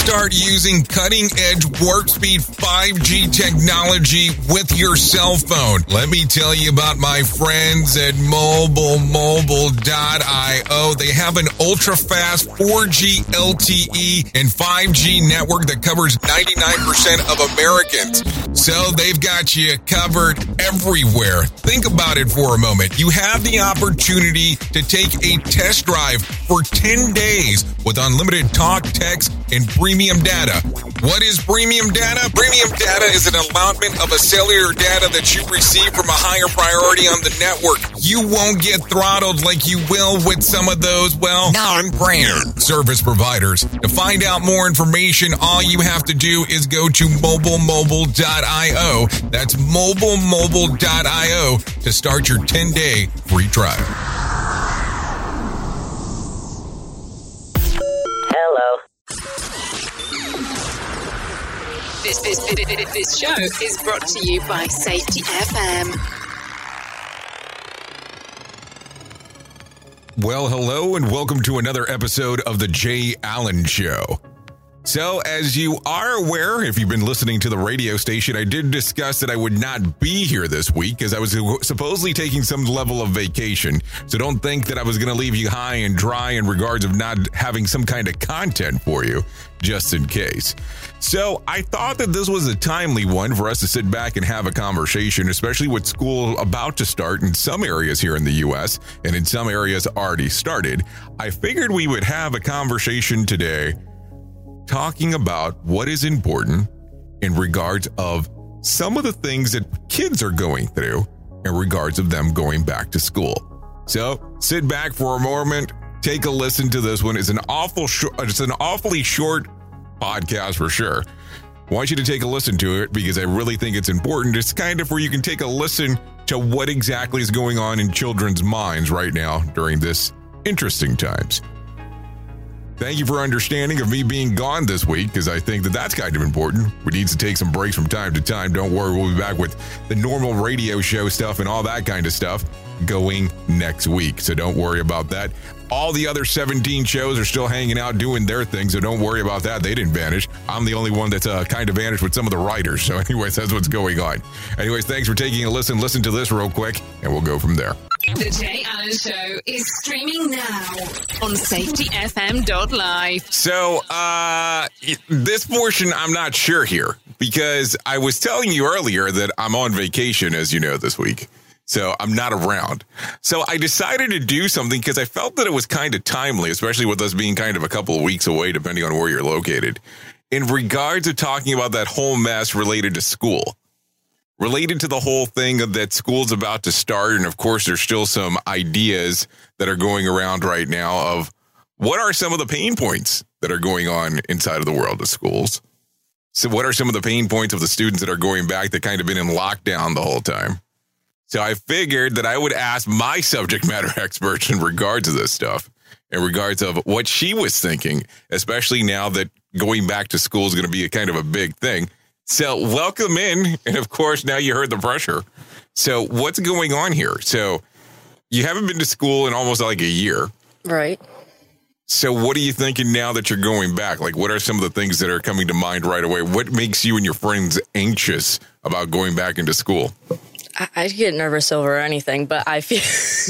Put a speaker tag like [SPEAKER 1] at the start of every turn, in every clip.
[SPEAKER 1] start using cutting-edge warp speed 5G technology with your cell phone. Let me tell you about my friends at MobileMobile.io. They have an ultra-fast 4G LTE and 5G network that covers 99% of Americans. So they've got you covered everywhere. Think about it for a moment. You have the opportunity to take a test drive for 10 days with unlimited talk, text, and premium data. What is premium data? Premium data is an allotment of a cellular data that you receive from a higher priority on the network. You won't get throttled like you will with some of those, non-brand service providers. To find out more information, all you have to do is go to MobileMobile.io. That's MobileMobile.io to start your 10-day free trial.
[SPEAKER 2] This show is brought to you by Safety FM.
[SPEAKER 1] Well, hello and welcome to another episode of The Jay Allen Show. So, as you are aware, if you've been listening to the radio station, I did discuss that I would not be here this week as I was supposedly taking some level of vacation. So don't think that I was going to leave you high and dry in regards of not having some kind of content for you, just in case. So I thought that this was a timely one for us to sit back and have a conversation, especially with school about to start in some areas here in the U.S. and in some areas already started. I figured we would have a conversation today talking about what is important in regards of some of the things that kids are going through in regards of them going back to school. So sit back for a moment, take a listen to this one. It's an awfully short podcast for sure. I want you to take a listen to it because I really think it's important. It's kind of where you can take a listen to what exactly is going on in children's minds right now during this interesting times. Thank you for understanding of me being gone this week because I think that that's kind of important. We need to take some breaks from time to time. Don't worry, we'll be back with the normal radio show stuff and all that kind of stuff going next week. So don't worry about that. All the other 17 shows are still hanging out doing their thing, so don't worry about that. They didn't vanish. I'm the only one that's kind of vanished with some of the writers. So anyways, that's what's going on. Anyways, thanks for taking a listen. Listen to this real quick, and we'll go from there.
[SPEAKER 2] The Jay Allen Show is streaming now on safetyfm.live.
[SPEAKER 1] So, this portion, I'm not sure here, because I was telling you earlier that I'm on vacation, as you know, this week. So I'm not around. So I decided to do something because I felt that it was kind of timely, especially with us being kind of a couple of weeks away, depending on where you're located, in regards to talking about that whole mess related to school, related to the whole thing of that school's about to start. And of course, there's still some ideas that are going around right now of what are some of the pain points that are going on inside of the world of schools. So what are some of the pain points of the students that are going back that kind of been in lockdown the whole time? So I figured that I would ask my subject matter experts in regards to this stuff, in regards of what she was thinking, especially now that going back to school is going to be a kind of a big thing. So welcome in. And of course, now you heard the pressure. So what's going on here? So you haven't been to school in almost like a year.
[SPEAKER 3] Right.
[SPEAKER 1] So what are you thinking now that you're going back? Like, what are some of the things that are coming to mind right away? What makes you and your friends anxious about going back into school?
[SPEAKER 3] I get nervous over anything, but I feel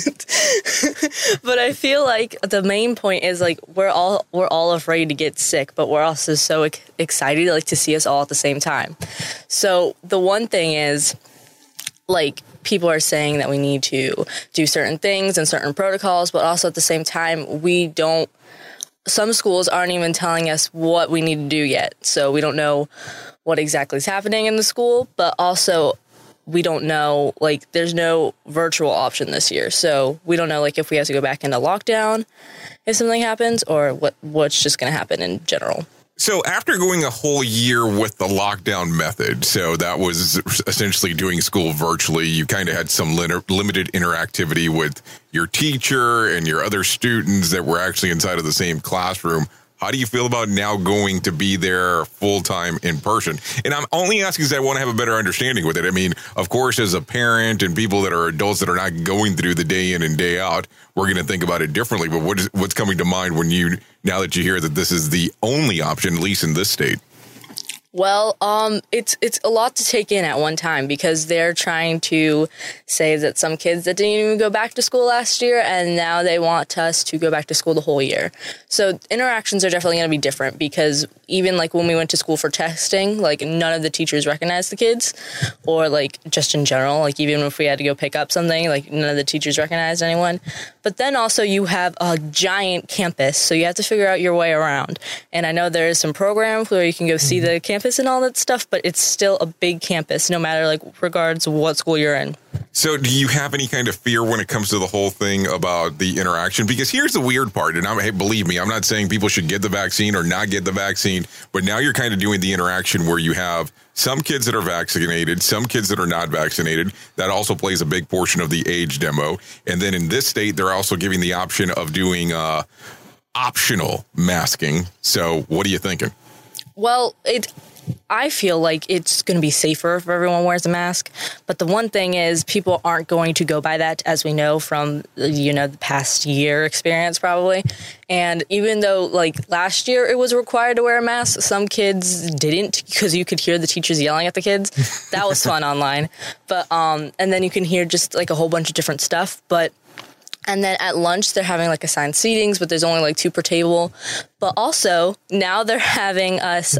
[SPEAKER 3] like the main point is like we're all afraid to get sick, but we're also so excited like to see us all at the same time. So the one thing is like people are saying that we need to do certain things and certain protocols, but also at the same time some schools aren't even telling us what we need to do yet. So we don't know what exactly is happening in the school, but also we don't know, like, there's no virtual option this year. So we don't know, like, if we have to go back into lockdown if something happens or what's just going to happen in general.
[SPEAKER 1] So after going a whole year with the lockdown method, so that was essentially doing school virtually, you kind of had some limited interactivity with your teacher and your other students that were actually inside of the same classroom. How do you feel about now going to be there full time in person? And I'm only asking because I want to have a better understanding with it. I mean, of course, as a parent and people that are adults that are not going through the day in and day out, we're going to think about it differently. But what's coming to mind now that you hear that this is the only option, at least in this state?
[SPEAKER 3] Well, it's a lot to take in at one time because they're trying to say that some kids that didn't even go back to school last year and now they want us to go back to school the whole year. So interactions are definitely going to be different because even like when we went to school for testing, like none of the teachers recognized the kids or like just in general, like even if we had to go pick up something, like none of the teachers recognized anyone. But then also you have a giant campus, so you have to figure out your way around. And I know there is some programs where you can go see the campus and all that stuff, but it's still a big campus, no matter like regards what school you're in.
[SPEAKER 1] So do you have any kind of fear when it comes to the whole thing about the interaction? Because here's the weird part, and hey, believe me, I'm not saying people should get the vaccine or not get the vaccine, but now you're kind of doing the interaction where you have some kids that are vaccinated, some kids that are not vaccinated. That also plays a big portion of the age demo. And then in this state, they're also giving the option of doing optional masking. So what are you thinking?
[SPEAKER 3] Well, I feel like it's going to be safer if everyone wears a mask. But the one thing is people aren't going to go by that, as we know from, the past year experience probably. And even though like last year it was required to wear a mask, some kids didn't because you could hear the teachers yelling at the kids. That was fun online. But and then you can hear just like a whole bunch of different stuff. And then at lunch, they're having like assigned seatings, but there's only like 2 per table. But also now they're having us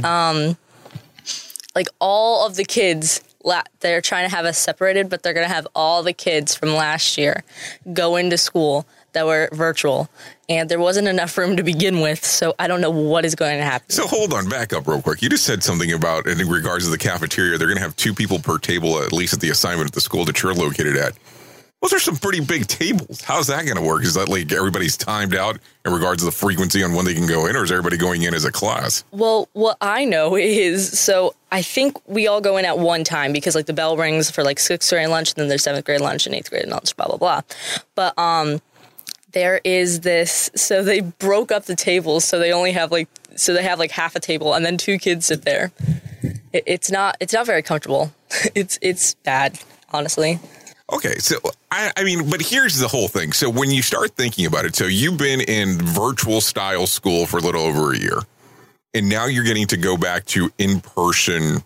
[SPEAKER 3] like all of the kids, they're trying to have us separated, but they're going to have all the kids from last year go into school that were virtual. And there wasn't enough room to begin with, so I don't know what is going to happen.
[SPEAKER 1] So hold on, back up real quick. You just said something about, in regards to the cafeteria, they're going to have 2 people per table, at least at the assignment at the school that you're located at. Those are some pretty big tables. How's that going to work? Is that like everybody's timed out in regards to the frequency on when they can go in, or is everybody going in as a class?
[SPEAKER 3] Well, what I know is, so I think we all go in at one time because like the bell rings for like 6th grade lunch, and then there's 7th grade lunch and 8th grade lunch, blah, blah, blah. But there is this, so they broke up the tables, so they only have they have like half a table and then 2 kids sit there. It's not very comfortable. It's bad, honestly.
[SPEAKER 1] Okay, so I mean, but here's the whole thing. So when you start thinking about it, so you've been in virtual style school for a little over a year, and now you're getting to go back to in-person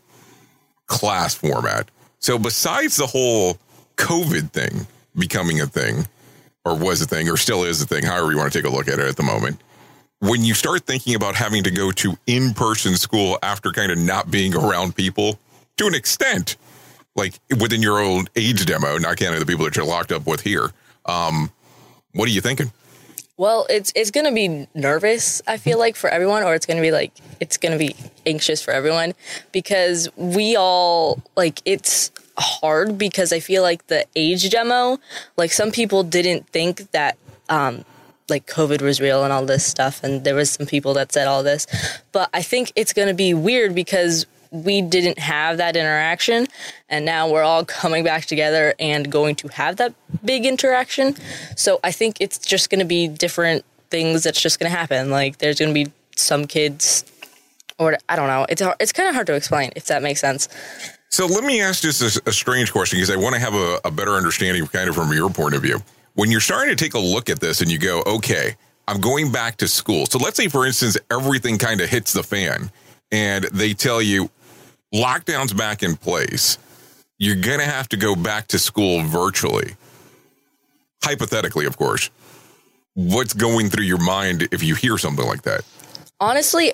[SPEAKER 1] class format. So besides the whole COVID thing becoming a thing, or was a thing, or still is a thing, however you want to take a look at it at the moment, when you start thinking about having to go to in-person school after kind of not being around people to an extent, like within your own age demo, not counting the people that you're locked up with here. What are you thinking?
[SPEAKER 3] Well, it's going to be nervous, I feel like, for everyone, or it's going to be anxious for everyone because we all, like, it's hard because I feel like the age demo, like some people didn't think that, like COVID was real and all this stuff. And there was some people that said all this, but I think it's going to be weird because we didn't have that interaction, and now we're all coming back together and going to have that big interaction. So I think it's just going to be different things that's just going to happen. Like there's going to be some kids, or I don't know. It's kind of hard to explain, if that makes sense.
[SPEAKER 1] So let me ask just a strange question, because I want to have a better understanding kind of from your point of view. When you're starting to take a look at this and you go, okay, I'm going back to school. So let's say, for instance, everything kind of hits the fan and they tell you, lockdown's back in place. You're going to have to go back to school virtually. Hypothetically, of course. What's going through your mind if you hear something like that?
[SPEAKER 3] Honestly,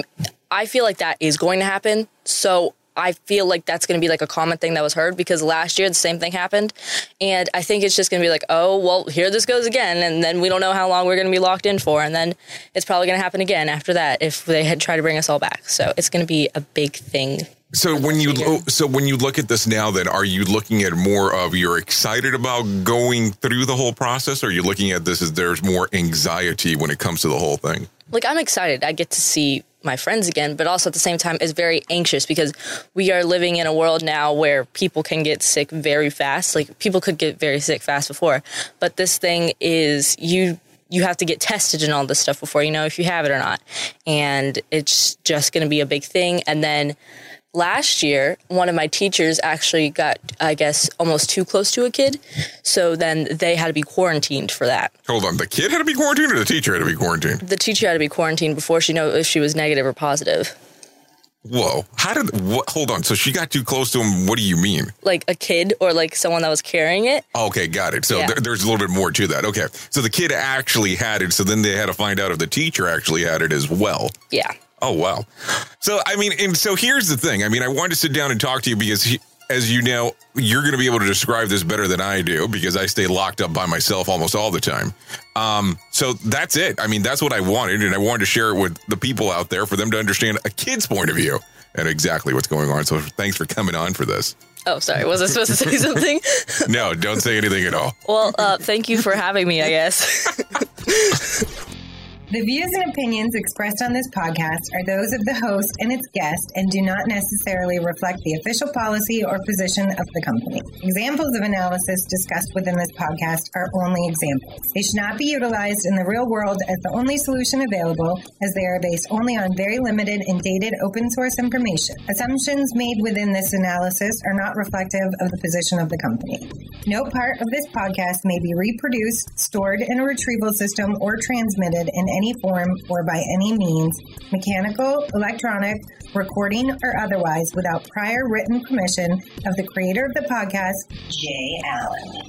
[SPEAKER 3] I feel like that is going to happen. So I feel like that's going to be like a common thing that was heard because last year the same thing happened. And I think it's just going to be like, oh, well, here this goes again. And then we don't know how long we're going to be locked in for. And then it's probably going to happen again after that if they had tried to bring us all back. So it's going to be a big thing.
[SPEAKER 1] So when you look at this now, then are you looking at more of you're excited about going through the whole process? Or are you looking at this as there's more anxiety when it comes to the whole thing?
[SPEAKER 3] Like, I'm excited. I get to see my friends again, but also at the same time is very anxious because we are living in a world now where people can get sick very fast. Like people could get very sick fast before, but this thing is you have to get tested and all this stuff before you know if you have it or not. And it's just going to be a big thing. And then last year, one of my teachers actually got, I guess, almost too close to a kid. So then they had to be quarantined for that.
[SPEAKER 1] Hold on. The kid had to be quarantined or the teacher had to be quarantined?
[SPEAKER 3] The teacher had to be quarantined before she knew if she was negative or positive.
[SPEAKER 1] Whoa. Hold on. So she got too close to him. What do you mean?
[SPEAKER 3] Like a kid or like someone that was carrying it.
[SPEAKER 1] Okay, got it. So there's a little bit more to that. Okay. So the kid actually had it. So then they had to find out if the teacher actually had it as well.
[SPEAKER 3] Yeah.
[SPEAKER 1] Oh, wow. So, I mean, and so here's the thing. I mean, I wanted to sit down and talk to you because, as you know, you're going to be able to describe this better than I do because I stay locked up by myself almost all the time. So that's it. I mean, that's what I wanted, and I wanted to share it with the people out there for them to understand a kid's point of view and exactly what's going on. So thanks for coming on for this.
[SPEAKER 3] Oh, sorry. Was I supposed to say something?
[SPEAKER 1] No, don't say anything at all.
[SPEAKER 3] Well, thank you for having me, I guess.
[SPEAKER 4] The views and opinions expressed on this podcast are those of the host and its guest and do not necessarily reflect the official policy or position of the company. Examples of analysis discussed within this podcast are only examples. They should not be utilized in the real world as the only solution available, as they are based only on very limited and dated open source information. Assumptions made within this analysis are not reflective of the position of the company. No part of this podcast may be reproduced, stored in a retrieval system, or transmitted in any form or by any means, mechanical, electronic, recording, or otherwise, without prior written permission of the creator of the podcast, Jay Allen.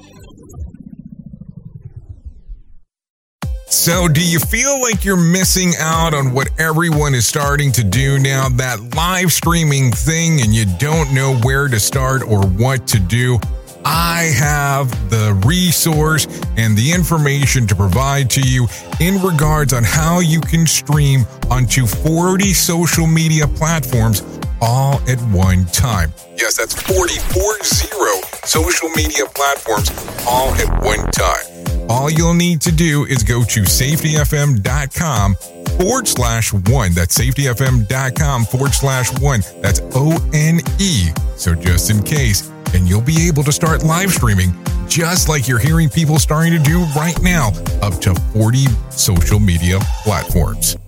[SPEAKER 1] So do you feel like you're missing out on what everyone is starting to do now, that live streaming thing, and you don't know where to start or what to do? I have the resource and the information to provide to you in regards on how you can stream onto 40 social media platforms all at one time. Yes, that's 40 social media platforms all at one time. All you'll need to do is go to safetyfm.com/1. That's safetyfm.com/1. That's ONE. So just in case. And you'll be able to start live streaming just like you're hearing people starting to do right now, up to 40 social media platforms.